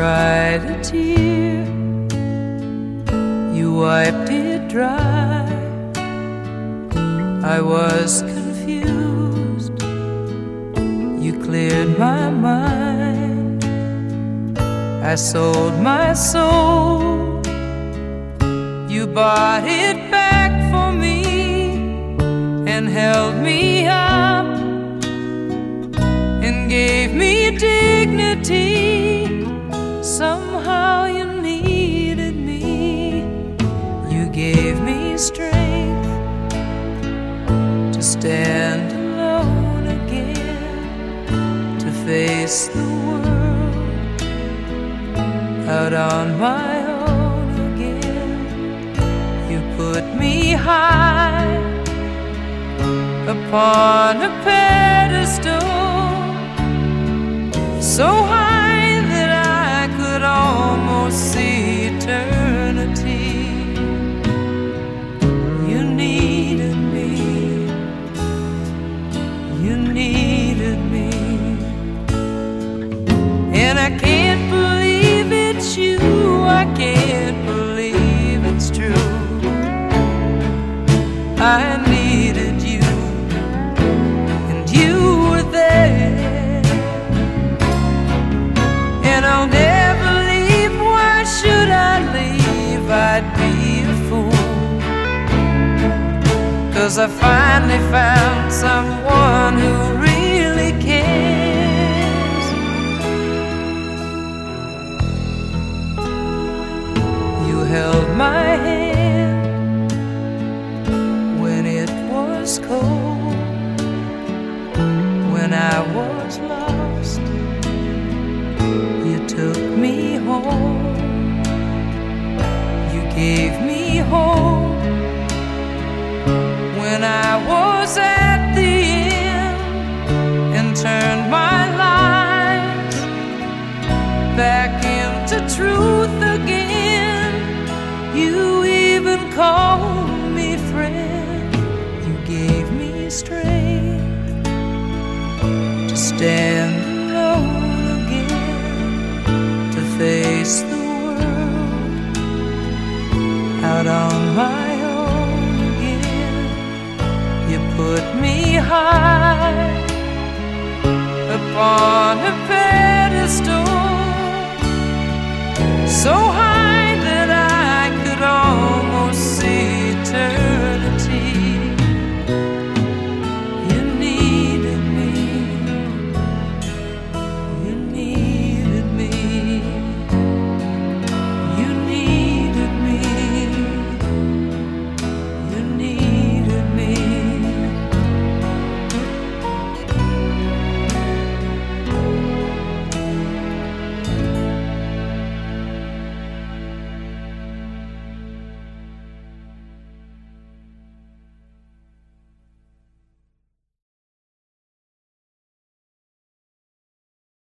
cried a tear, you wiped it dry. I was confused, you cleared my mind. I sold my soul, you bought it back for me and held me up and gave me dignity. Somehow you needed me. You gave me strength to stand alone again, to face the world out on my own again. You put me high upon a pedestal, so high that I could almost see eternity. You needed me, you needed me, and I can't believe it's you, I can't believe it's true. I needed you, and you were there, and I'll never leave. Why should I leave? I'd be a fool, 'cause I finally found someone who really cares. You held my hand when it was cold, when I was lost. You took me home, you gave me hope when I was at the end, and turned my life back into truth again. You even called me friend, you gave me strength to stand alone again, to face the world out on my own again. You put me high upon a pedestal, so high